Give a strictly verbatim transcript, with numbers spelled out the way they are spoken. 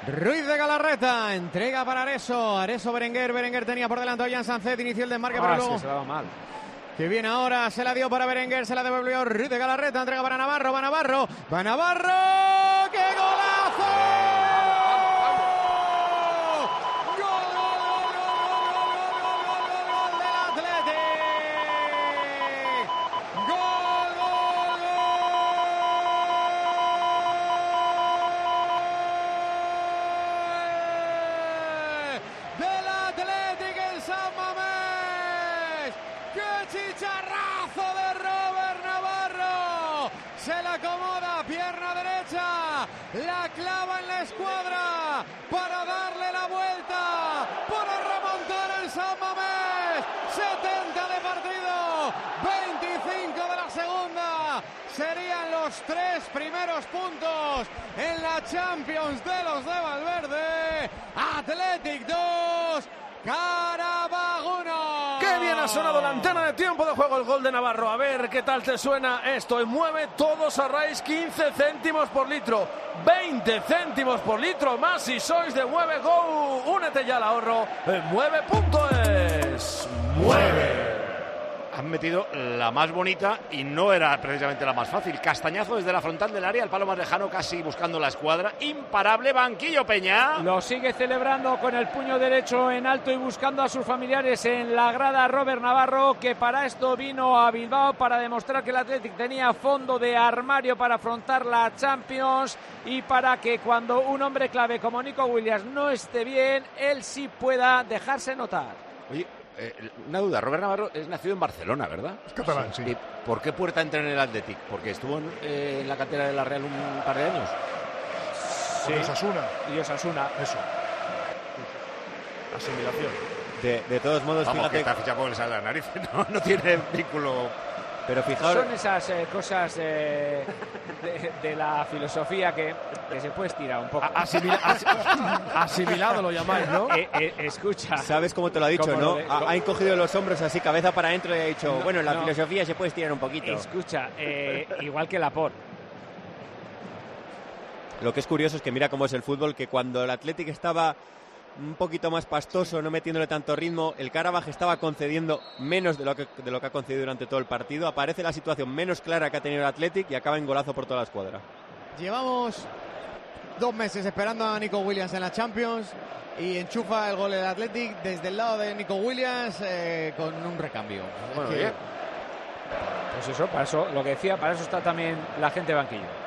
Ruiz de Galarreta, entrega para Areso, Areso Berenguer, Berenguer tenía por delante a Jan Sancet, inició el desmarque, ah, pero luego... sí, se daba mal. Que viene ahora, se la dio para Berenguer, se la devolvió Ruiz de Galarreta, entrega para Navarro, va Navarro, va Navarro, ¡qué golazo! Chicharrazo de Robert Navarro, se la acomoda, pierna derecha, la clava en la escuadra para darle la vuelta, para remontar el San Mamés. Setenta de partido, veinticinco de la segunda, serían los tres primeros puntos en la Champions de los de Valverde. Athletic dos, Qarabag uno. ¡Qué bien ha sonado la antena de tiempo de juego! El gol de Navarro. A ver qué tal te suena esto. Y mueve todos a raíz quince céntimos por litro. veinte céntimos por litro más si sois de Mueve Go. Únete ya al ahorro en mueve punto es. ¡Mueve! Han metido la más bonita y no era precisamente la más fácil. Castañazo desde la frontal del área, el palo más lejano, casi buscando la escuadra. Imparable, banquillo Peña. Lo sigue celebrando con el puño derecho en alto y buscando a sus familiares en la grada Robert Navarro, que para esto vino a Bilbao para demostrar que el Athletic tenía fondo de armario para afrontar la Champions y para que cuando un hombre clave como Nico Williams no esté bien, él sí pueda dejarse notar. Oye, Eh, una duda, Robert Navarro es nacido en Barcelona, ¿verdad? Es catalán, sí. ¿Y por qué puerta entra en el Athletic? ¿Porque estuvo en, eh, en la cantera de la Real un par de años? Sí. Osasuna. Y Osasuna. Eso. Asimilación. De, de todos modos, Vamos, fíjate... que está fichado por el sal de la nariz, no, no tiene vínculo... Pero fijaos... Son esas eh, cosas eh, de, de la filosofía que, que se puede estirar un poco. Asimila, as, asimilado lo llamáis, ¿no? Eh, eh, escucha. ¿Sabes cómo te lo ha dicho, no? De, ha, ha encogido los hombros así, cabeza para adentro y ha dicho, no, bueno, la no. filosofía se puede estirar un poquito. Escucha, eh, igual que Laporte. Lo que es curioso es que mira cómo es el fútbol, que cuando el Athletic estaba un poquito más pastoso, no metiéndole tanto ritmo, el Qarabag estaba concediendo menos de lo que de lo que ha concedido durante todo el partido. Aparece la situación menos clara que ha tenido el Athletic y acaba en golazo por toda la escuadra. Llevamos dos meses esperando a Nico Williams en la Champions y enchufa el gol del Athletic desde el lado de Nico Williams eh, con un recambio. Bueno, que... bien. Pues eso, para eso, lo que decía, para eso está también la gente de banquillo.